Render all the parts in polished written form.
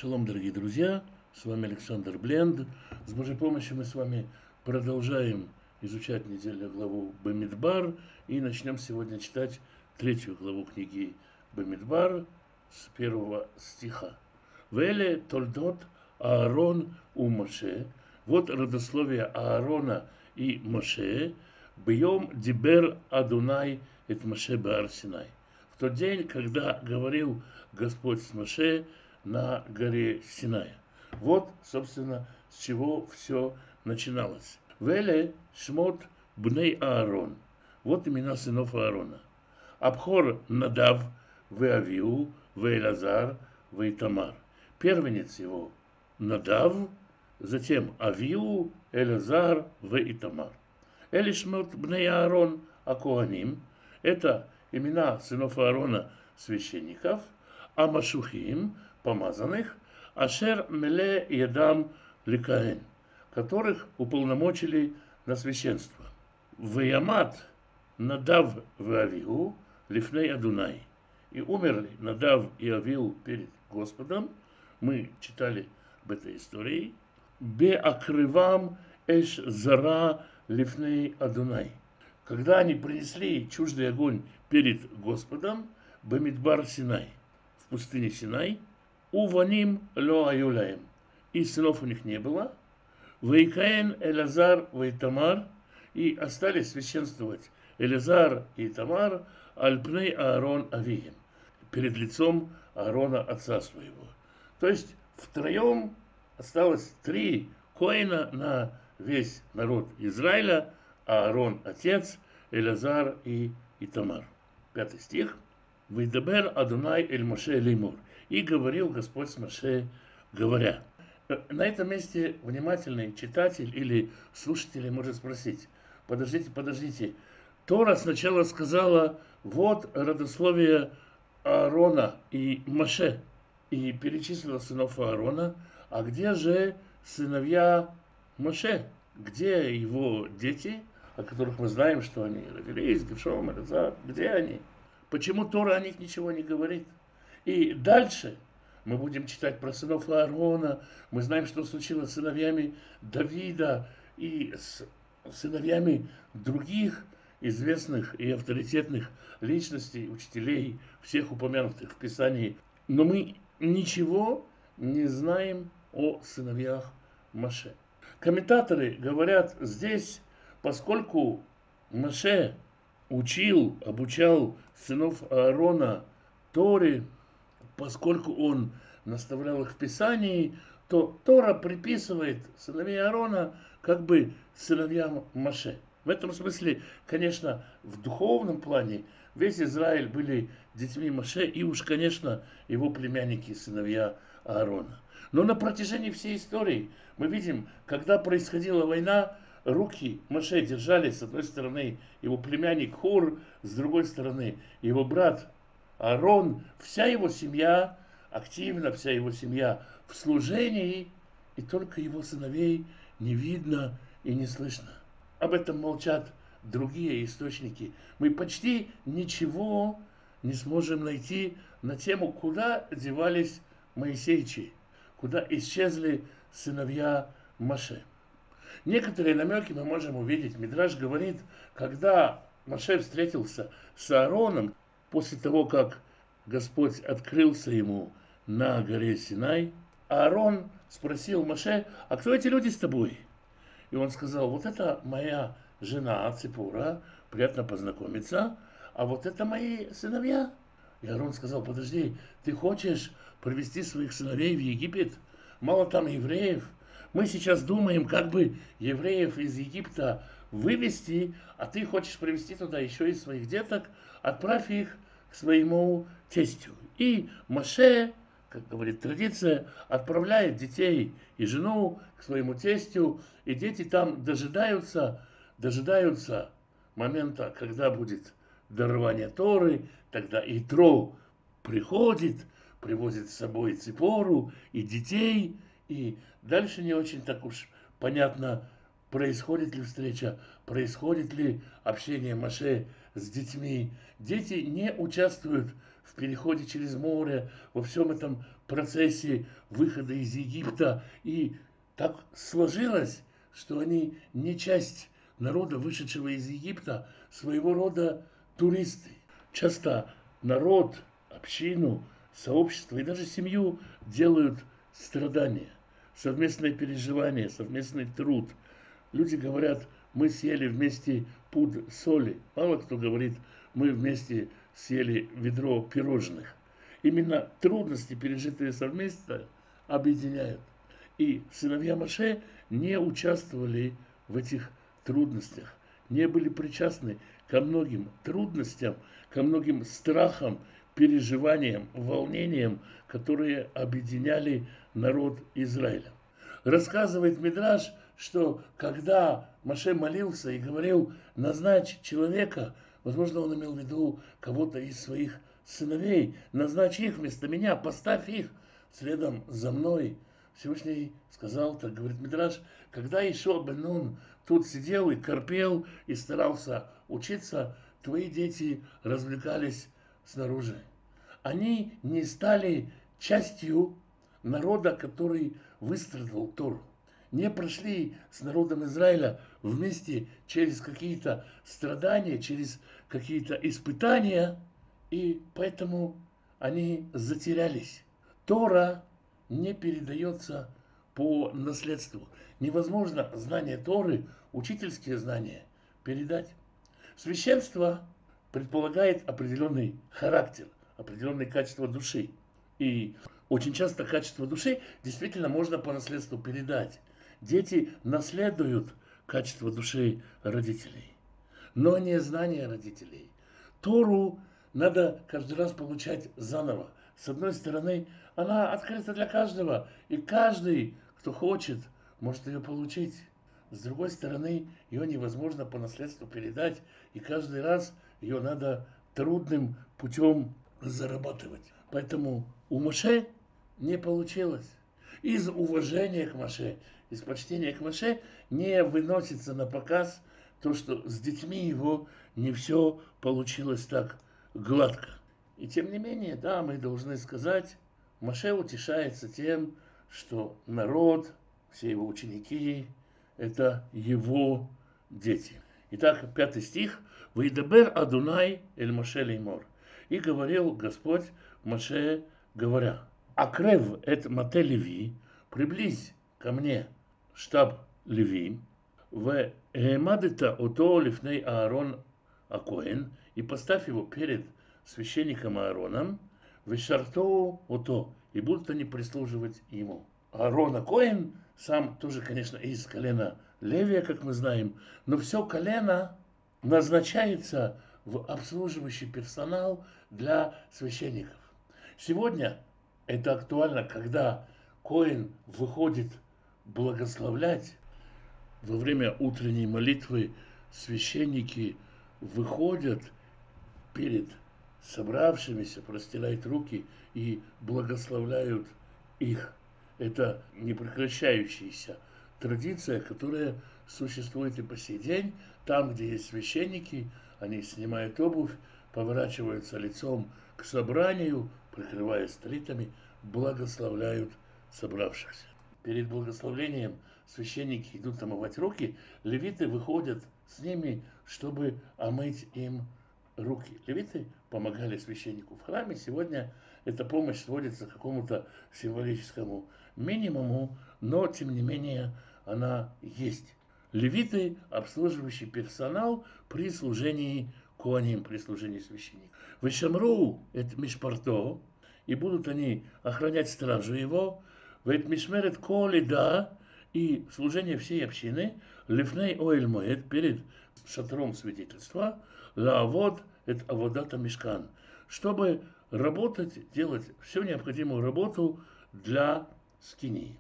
Шалом, дорогие друзья, с вами Александр Бленд. С Божьей помощью мы с вами продолжаем изучать недельную главу Бамидбар и начнем сегодня читать третью главу книги Бамидбар с первого стиха. Веле толдот Аарон у Моше. Вот родословие Аарона и Моше. Бьем дибер Адунай эт Моше баар Синай. В тот день, когда говорил Господь с Моше на горе Синая. Вот, собственно, с чего все начиналось. Веле шмот бней Аарон. Вот имена сынов Аарона. Абхор Надав Веавиу, Веэлазар, Вейтамар. Первенец его Надав, затем Авиу, Элазар, Вейтамар. Элишмот бней Аарон Акоаним. Это имена сынов Аарона священников, а Машухим, помазанных, Ашер Меле Ядам Ликаэн, которых уполномочили на священство. Ваямат Надав Вавиу Лифней Адунай. И умерли Надав и Авиу перед Господом. Мы читали об этой истории. Бе акрывам эш зара лифней Адунай. Когда они принесли чуждый огонь перед Господом, Бамидбар Синай, в пустыне Синай, Уваним ло аюляем, и сынов у них не было, Вейкаэн Элазар Вейтамар, и остались священствовать Элазар и Тамар альпней Аарон Авием, перед лицом Аарона отца своего. То есть втроем осталось 3 коэна на весь народ Израиля: Аарон отец, Элазар и Тамар. 5 стих. «Вейдабер Адунай эль Моше леймур». И говорил Господь с Моше, говоря. На этом месте внимательный читатель или слушатель может спросить: подождите. Тора сначала сказала: вот родословие Аарона и Моше, и перечислила сынов Аарона. А где же сыновья Моше? Где его дети, о которых мы знаем, что они родились, Гершом, Элазар? Где они? Почему Тора о них ничего не говорит? И дальше мы будем читать про сынов Аарона. Мы знаем, что случилось с сыновьями Давида и с сыновьями других известных и авторитетных личностей, учителей, всех упомянутых в Писании. Но мы ничего не знаем о сыновьях Моше. Комментаторы говорят здесь, поскольку Моше обучал сынов Аарона Торе, поскольку он наставлял их в Писании, то Тора приписывает сыновей Аарона как бы сыновьям Моше. В этом смысле, конечно, в духовном плане весь Израиль были детьми Моше, и уж, конечно, его племянники, сыновья Аарона. Но на протяжении всей истории мы видим, когда происходила война, руки Моше держали с одной стороны его племянник Хур, с другой стороны его брат Аарон, вся его семья активна, вся его семья в служении, и только его сыновей не видно и не слышно. Об этом молчат другие источники. Мы почти ничего не сможем найти на тему, куда девались моисейчи, куда исчезли сыновья Моше. Некоторые намеки мы можем увидеть. Мидраш говорит, когда Моше встретился с Аароном, после того, как Господь открылся ему на горе Синай, Аарон спросил Моше: а кто эти люди с тобой? И он сказал: вот это моя жена Ципора, приятно познакомиться, а вот это мои сыновья. И Аарон сказал: подожди, ты хочешь привести своих сыновей в Египет? Мало там евреев. Мы сейчас думаем, как бы евреев из Египта вывести, а ты хочешь привести туда еще и своих деток, отправь их к своему тестю. И Моше, как говорит традиция, отправляет детей и жену к своему тестю, и дети там дожидаются момента, когда будет дарование Торы. Тогда Итро приходит, привозит с собой Ципору и детей, и дальше не очень так уж понятно, происходит ли встреча, происходит ли общение Моше с детьми. Дети не участвуют в переходе через море, во всем этом процессе выхода из Египта. И так сложилось, что они не часть народа, вышедшего из Египта, своего рода туристы. Часто народ, общину, сообщество и даже семью делают страдания, совместное переживание, совместный труд. Люди говорят, мы съели вместе пуд соли. Мало кто говорит, мы вместе съели ведро пирожных. Именно трудности, пережитые совместно, объединяют. И сыновья Моше не участвовали в этих трудностях, не были причастны ко многим трудностям, ко многим страхам, переживаниям, волнениям, которые объединяли народ Израиля. Рассказывает Мидраш, что когда Моше молился и говорил назначь человека, возможно, он имел в виду кого-то из своих сыновей, назначь их вместо меня, поставь их следом за мной. Всевышний сказал, так говорит Мидраш, когда Ишуа бен Нун тут сидел и корпел и старался учиться, твои дети развлекались снаружи. Они не стали частью народа, который выстрадал Тору. Не прошли с народом Израиля вместе через какие-то страдания, через какие-то испытания, и поэтому они затерялись. Тора не передается по наследству. Невозможно знание Торы, учительские знания передать. Священство предполагает определенный характер, определенные качества души. И очень часто качество души действительно можно по наследству передать. Дети наследуют качество души родителей, но не знание родителей. Тору надо каждый раз получать заново. С одной стороны, она открыта для каждого, и каждый, кто хочет, может ее получить. С другой стороны, ее невозможно по наследству передать, и каждый раз ее надо трудным путем зарабатывать. Поэтому у Моше не получилось. Из уважения к Моше, из почтения к Моше не выносится на показ то, что с детьми его не все получилось так гладко. И тем не менее, да, мы должны сказать, Моше утешается тем, что народ, все его ученики, это его дети. Итак, 5 стих. «Вейдабер Адунай эль Моше леймор». И говорил Господь Моше, говоря, «Акрев эт мате Леви, приблизь ко мне штаб Леви, в эмадета ото лифней Аарон Акоэн, и поставь его перед священником Аароном, в шартоу ото, и будут они прислуживать ему». Аарон Акоэн сам тоже, конечно, из колена Левия, как мы знаем, но все колено назначается в обслуживающий персонал для священников. Сегодня это актуально, когда Коэн выходит благословлять. Во время утренней молитвы священники выходят перед собравшимися, простирают руки и благословляют их. Это непрекращающаяся традиция, которая существует и по сей день. Там, где есть священники, они снимают обувь, поворачиваются лицом к собранию, прикрываясь талитами, благословляют собравшихся. Перед благословлением священники идут омывать руки, левиты выходят с ними, чтобы омыть им руки. Левиты помогали священнику в храме. Сегодня эта помощь сводится к какому-то символическому минимуму, но тем не менее она есть. Левиты – обслуживающий персонал при служении коаним, при служении священника. «Вешамру эт мишпарто», и будут они охранять стражу его, «вэт мишмерет колида», и служение всей общины, «лифней оэль моэд», перед шатром свидетельства, «лаавод эт аводата мишкан», чтобы работать, делать всю необходимую работу для скинии.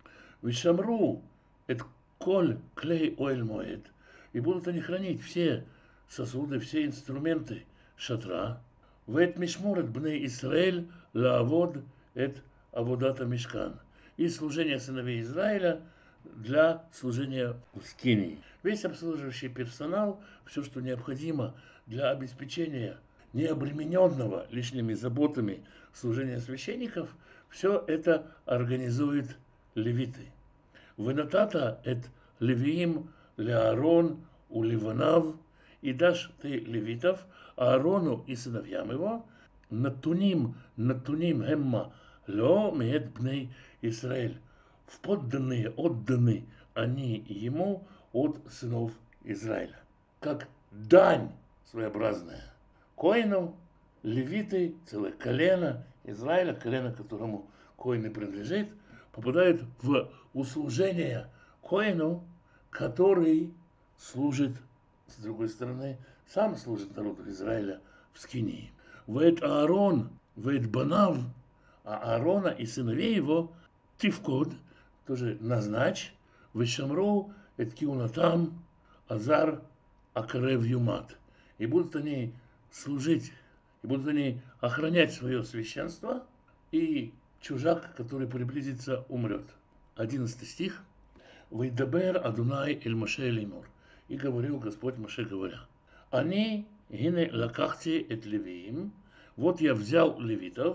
«Вешамру эт коль клей оэль моэд», и будут они хранить все сосуды, все инструменты шатра. «Вэт мишморет бней Исраэль лаавод эт аводата мишкан», и служение сыновей Израиля для служения в скинии. Весь обслуживающий персонал, все, что необходимо для обеспечения не обремененного лишними заботами служения священников, все это организует левиты. Венатата эт левиим леарон у ливанав, и дашь ты левитов Аарону и сыновьям его, натуним гемма ло меет бней Израиль, в подданные отданы они ему от сынов Израиля. Как дань своеобразная. Коинам, левиты, целое колено Израиля, колено, которому коины принадлежит, попадают в услужение коину, который служит, с другой стороны, сам служит народу Израиля в Скинии. Вэт Аарон, вэт Банав, а Аарона и сыновей его Тивкод, тоже назначь, Вешамру, Эткиунатам, Азар, Акарев Юмат. И будут они служить, и будут они охранять свое священство, и чужак, который приблизится, умрет. 11 стих. Вейдабер Адунай эль Моше леймор. И говорил Господь Моше, говоря: Они гине лакахти эт левиим. Вот я взял левитов,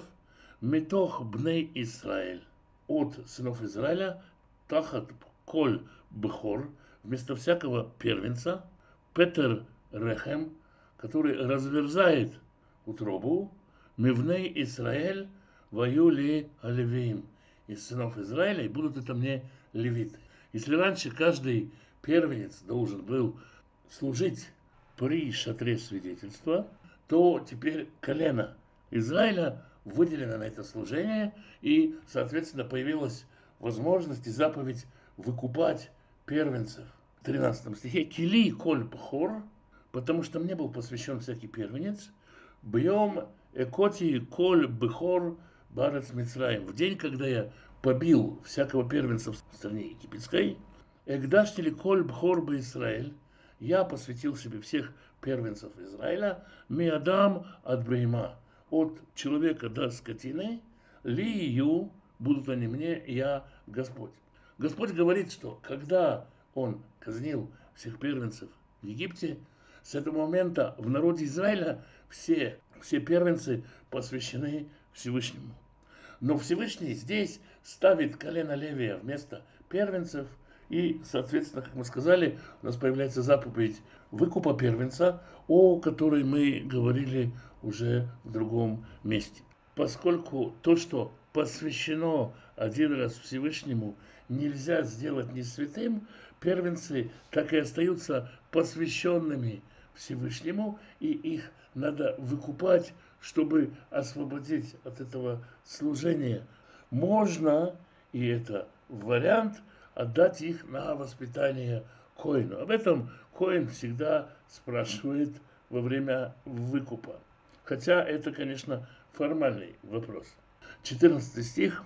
метох бней Исраэль, от сынов Израиля, тахат коль бехор, вместо всякого первенца, Петер Рехем, который разверзает утробу, мивней Исраэль, ваюли алевиим, из сынов Израиля, и будут это мне левиты. Если раньше каждый первенец должен был служить при шатре свидетельства, то теперь колено Израиля выделено на это служение, и, соответственно, появилась возможность и заповедь выкупать первенцев. В 13 стихе «Кили коль бхор», потому что мне был посвящен всякий первенец, «Бьем экоти коль бхор барец Мицраим». В день, когда я побил всякого первенца в стране египетской, «Эгдаштили коль бхор бы Израиль», я посвятил себе всех первенцев Израиля, «Миадам от брейма», от человека до скотины, «Лию», будут они мне, я Господь. Господь говорит, что когда Он казнил всех первенцев в Египте, с этого момента в народе Израиля все первенцы посвящены Всевышнему. Но Всевышний здесь ставит колено Левия вместо первенцев, и, соответственно, как мы сказали, у нас появляется заповедь выкупа первенца, о которой мы говорили уже в другом месте. Поскольку то, что посвящено один раз Всевышнему, нельзя сделать не святым, первенцы так и остаются посвященными Всевышнему, и их надо выкупать, чтобы освободить от этого служения. Можно, и это вариант, отдать их на воспитание коину. Об этом коин всегда спрашивает во время выкупа. Хотя это, конечно, формальный вопрос. 14 стих.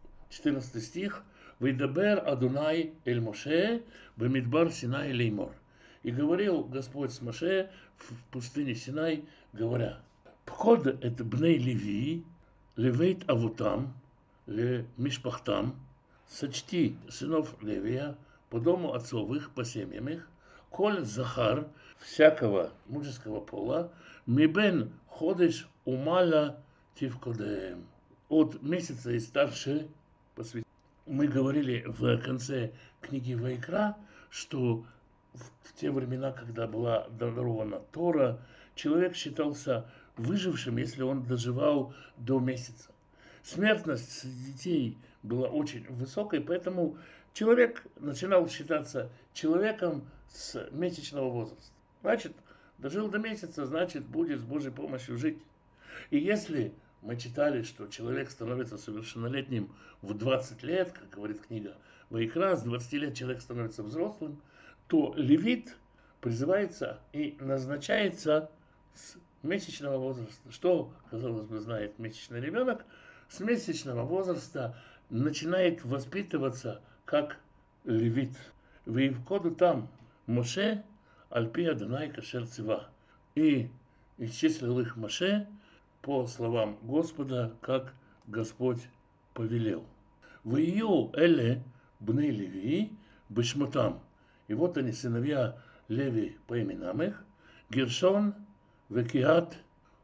«Вейдабер Адунай эль Моше бемидбар Синай леймор». И говорил Господь с Моше в пустыне Синай, говоря: «Пход это бней Леви, левейт авутам, ле мишпахтам, сочти сынов Левия по дому отцовых, по семьям их, коль захар, всякого мужеского пола, мибен ходиш умала тивкодеем». От месяца и старше посвятить. Мы говорили в конце книги Ваикра, что в те времена, когда была дарована Тора, человек считался выжившим, если он доживал до месяца. Смертность среди детей была очень высокой, поэтому человек начинал считаться человеком с месячного возраста. Значит, дожил до месяца, значит, будет с Божьей помощью жить. И если мы читали, что человек становится совершеннолетним в 20 лет, как говорит книга Ваикра, с 20 лет человек становится взрослым, то левит призывается и назначается с месячного возраста. Что, казалось бы, знает месячный ребенок? С месячного возраста начинает воспитываться как левит. «Ваивкоду там Моше альпи Адонай кашер цива». И исчислил их Моше по словам Господа, как Господь повелел. «Вию эле бней Леви бешмотам». И вот они, сыновья Леви по именам их: Гершон, Векиат,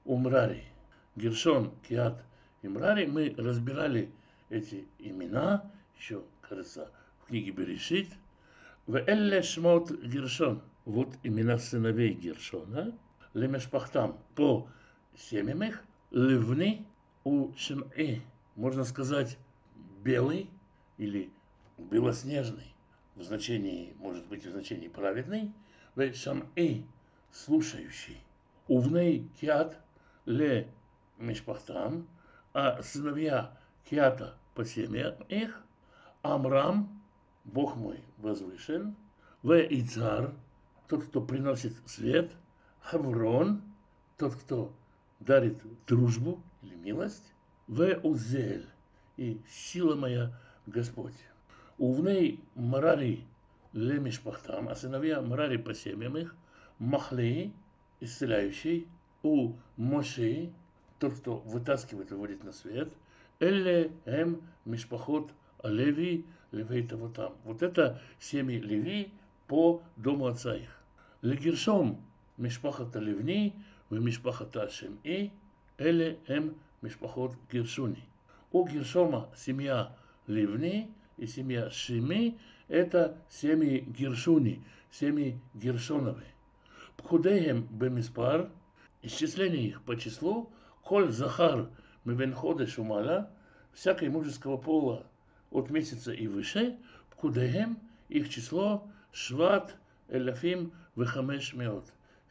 Умрари. Гершон, Киат и Мрари. Мы разбирали эти имена, еще, кажется, в книге Берешит. В Элле Шмот Гершон. Вот имена сыновей Гершона. Лемешпахтам. По семьям их. Левни у Шим'i. Можно сказать, белый или белоснежный. В значении, может быть, в значении праведный. В Шим'i. Слушающий. Увней Киат ле Мишпахтам. А сыновья Киата по семьям их. Амрам, Бог мой возвышен, В Ицар, тот, кто приносит свет, Хаврон, тот, кто дарит дружбу или милость, В Узель, и сила моя Господь. Увней Марари лемишпахтам, а сыновья Марари по семьям их, Махлей, исцеляющий, у Моши, тот, кто вытаскивает и выводит на свет, Элле эм мишпахот Леви, Левей-то там. Вот это семьи Леви по дому отца их. Легершом Мишпахата Левни, в Мишпахата Шем'i, Эле эм Мишпахот Гершуни. У Гершома семья Левни и семья Шеми – это семьи Гершуни, семьи Гершоновы. Пхудеем бемиспар, исчисление их по числу, Коль Захар Мевенходеш умала, всякой мужеского пола от месяца и выше, Пкудеем, их число, Шват, Эляфим, Вехамеш Меот,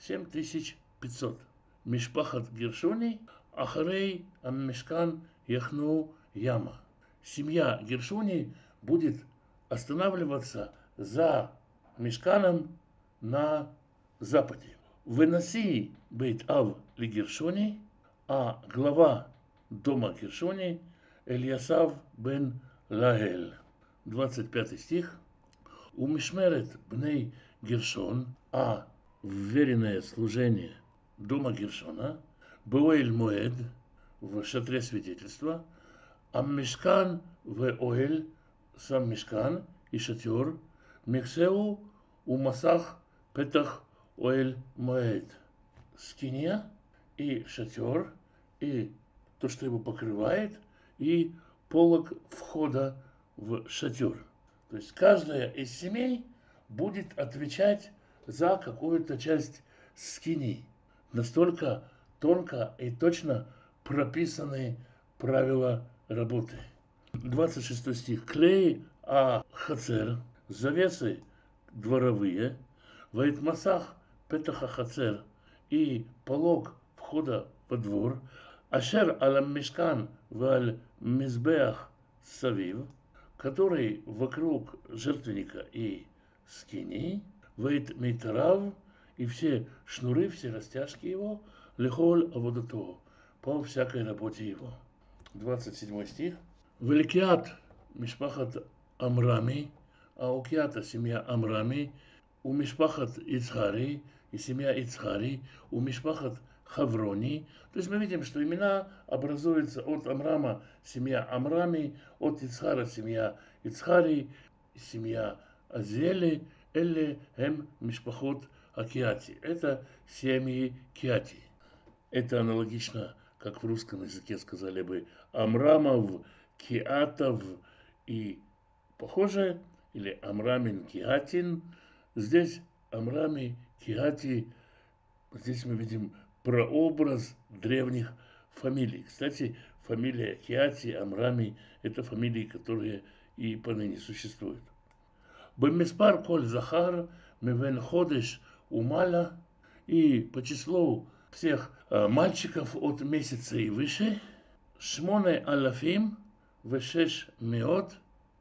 7500. Мишпахат Гершуни, Ахарей, Аммешкан, Яхну, Яма. Семья Гершуни будет останавливаться за Мишканом на западе. Выноси Бейт Ав ли Гершуни, а глава дома Гершуни Эльясав бен Лаэль. 25 стих. У Мишмерет бней Гершон, а вверенное служение дома Гершона, Беоэль Моэд, в шатре свидетельства, а Мишкан в Оэль, сам Мишкан и шатер, Мехсеу у Масах Петах Оэль Моэд. Скиния и шатер, и то, что его покрывает, и полог входа в шатер. То есть каждая из семей будет отвечать за какую-то часть скинии. Настолько тонко и точно прописаны правила работы. 26 стих. Клей а хацер, завесы дворовые, ваитмасах петаха хацер, и полог входа во двор, Ашер алам мишкан валь мизбеах савив, который вокруг жертвенника и скинии, вейт мейтарав, и все шнуры, все растяжки его, лехоль аводато, по всякой работе его. 27 стих. Великиат мишпахат Амрами, а у Киата семья Амрами, у мишпахат Ицхари, и семья Ицхари, у мишпахат Хаврони. То есть мы видим, что имена образуются от Амрама семья Амрами, от Ицхара семья Ицхари, семья Азели, Элле эм мишпахот Акиати. Это семьи Киати. Это аналогично, как в русском языке сказали бы, Амрамов, Киатов и похоже, или Амрамин Киатин. Здесь Амрами, Киати, здесь мы видим прообраз древних фамилий. Кстати, фамилия Киати, Амрами – это фамилии, которые и поныне существуют. Бемиспар коль захар, мевен ходеш умала, и по числу всех мальчиков от месяца и выше, шмоне алафим, вешеш меот,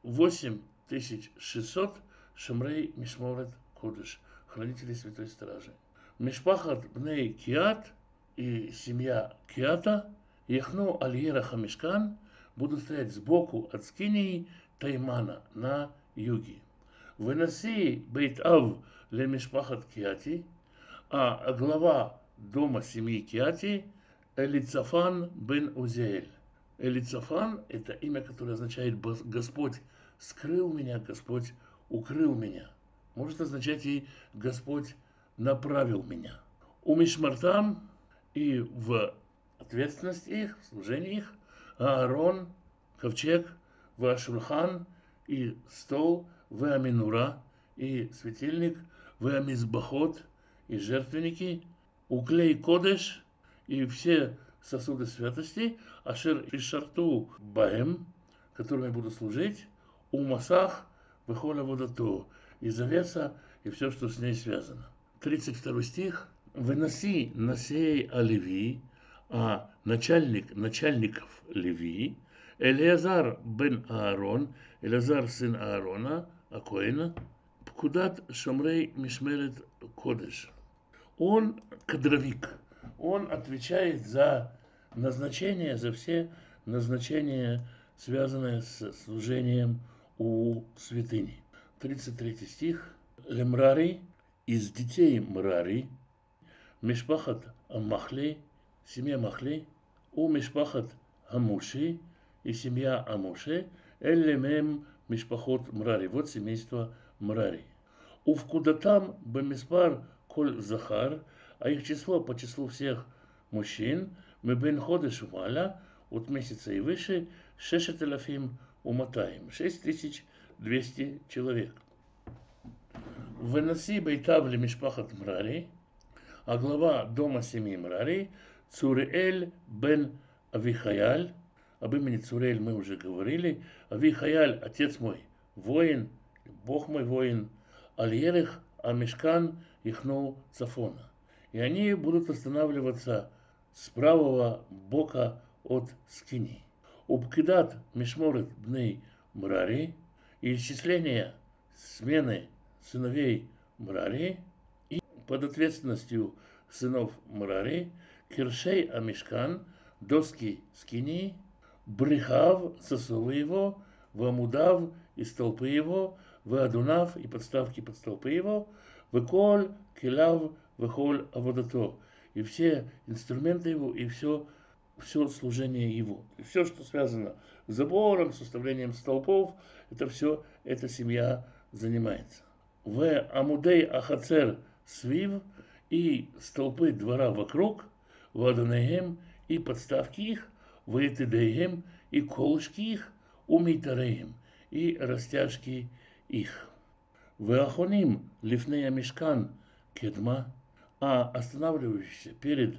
8600, шамрей мишморет кодеш, хранители святой стражи. Мишпахат бней Киат и семья Киата, Яхну Альера Хамишкан, будут стоять сбоку от скинии Таймана на юге. Выноси Бейт Ав ле Мишпахат Киати, а глава дома семьи Киати Элицафан бен Узеэль. Элицафан – это имя, которое означает «Господь скрыл меня, Господь укрыл меня». Может означать и «Господь направил меня». У Мишмартам и в ответственность их, служение их. Аарон, ковчег, Вашульхан и стол, Веаминура и светильник, Веамизбахот и жертвенники, Уклей Кодеш и все сосуды святости, Ашер и Шарту Баем, которыми я буду служить, у Масах, Выхоля Водото, и завеса, и все, что с ней связано. 32 стих. Выноси насей Леви, а начальников Леви, Элиазар бен Аарон, Элиазар сын Аарона, Акоина, Пкудат Шомрей Мишмерет Кодеш. Он кадровик, он отвечает за назначение, за все назначения, связанные с служением у святыни. 33 стих. Лемрари, из детей Мрари, Мишпахат Амахли, семья Махли, у Мишпахат Амуши и семья Амуше, Эллемем Мишпахот Мрари. Вот семейство Мрари. У Вкудатам Бамиспар Коль Захар, а их число по числу всех мужчин, Мебен Ходеш Маля, от месяца и выше, Шешетелафим Уматаем, 6200 человек. Выноси Бейтавли Мишпахат Мрари, а глава дома семьи Мрари, Цуриэль бен Авихаяль, об имени Цуриэль мы уже говорили, Авихаяль, отец мой, воин, Бог мой воин, Аль-Ерех, Амишкан, Ихну Цафона. И они будут останавливаться с правого бока от скинии. Упкидат Мишморет Бней Мрари, и исчисление смены сыновей Мрари, и под ответственностью сынов Мрари, Киршей Амишкан, доски скинии, Брихав, сосулы его, Вамудав и столпы его, Вадунав и подставки под столпы его, Веколь, Килав, Вехоль, Аводато, и все инструменты его, и все служение его. И все, что связано с забором, с уставлением столпов, это все, эта семья занимается. В Амудей Ахацер Свив и столпы двора вокруг, в Адонеем и подставки их, в Этидеем и колышки их, у Митареем и растяжки их. В Ахоним Лифнея Мишкан Кедма, а останавливающийся перед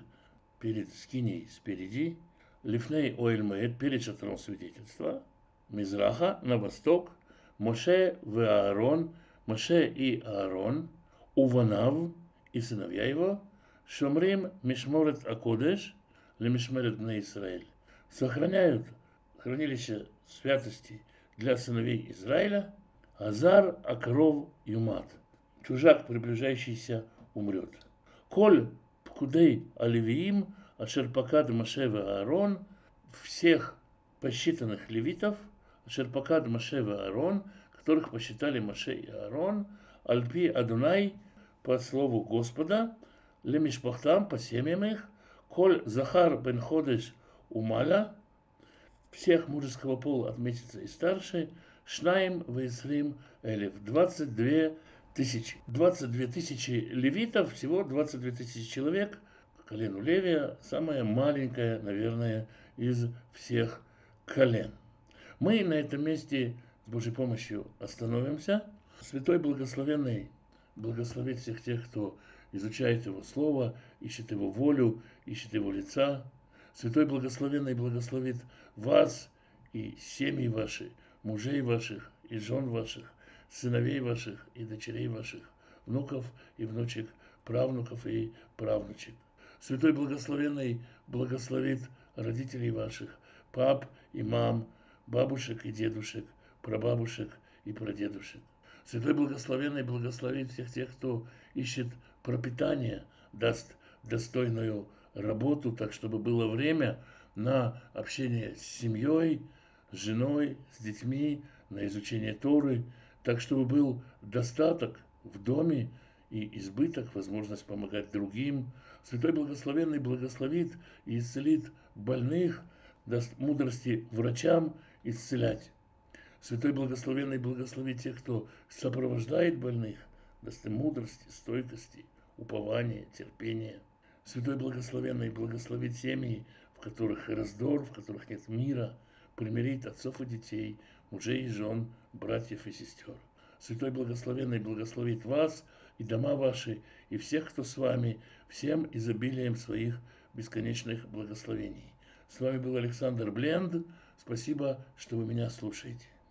скиней спереди, Лифней Оэльмэд, перед шатром свидетельства, Мизраха на восток, Моше в Аарон, Моше и Аарон, Уванав и сыновья его, Шомрим Мишморет Акодеш, Лемишмерет на Израиль, сохраняют хранилище святости для сыновей Израиля, Азар Акров Юмат, чужак, приближающийся, умрет. Коль Пкудей Алевиим, Ашерпакад Моше в Аарон, всех посчитанных левитов, Ашерпакад Моше в Аарон, которых посчитали Моше и Аарон, Альпи Адунай, по слову Господа, Лемишпахтам, по семьям их, Коль Захар бен Ходеш Умаля, всех мужеского пола от месяца и старше, Шнаим Ваисрим Элев, 22 тысячи левитов, всего 22 тысячи человек, колену Левия, самая маленькая, наверное, из всех колен. Мы на этом месте с Божьей помощью остановимся. Святой Благословенный благословит всех тех, кто изучает Его Слово, ищет Его волю, ищет Его лица. Святой Благословенный благословит вас и семьи ваши, мужей ваших и жен ваших, сыновей ваших и дочерей ваших, внуков и внучек, правнуков и правнучек. Святой Благословенный благословит родителей ваших, пап и мам, бабушек и дедушек, прабабушек и прадедушек. Святой Благословенный благословит всех тех, кто ищет пропитание, даст достойную работу, так чтобы было время на общение с семьей, с женой, с детьми, на изучение Торы, так чтобы был достаток в доме и избыток, возможность помогать другим. Святой Благословенный благословит и исцелит больных, даст мудрости врачам исцелять. Святой Благословенный благословит тех, кто сопровождает больных, даст им мудрости, стойкости, упования, терпения. Святой Благословенный благословит семьи, в которых раздор, в которых нет мира, примирит отцов и детей, мужей и жен, братьев и сестер. Святой Благословенный благословит вас и дома ваши, и всех, кто с вами, всем изобилием своих бесконечных благословений. С вами был Александр Бленд. Спасибо, что вы меня слушаете.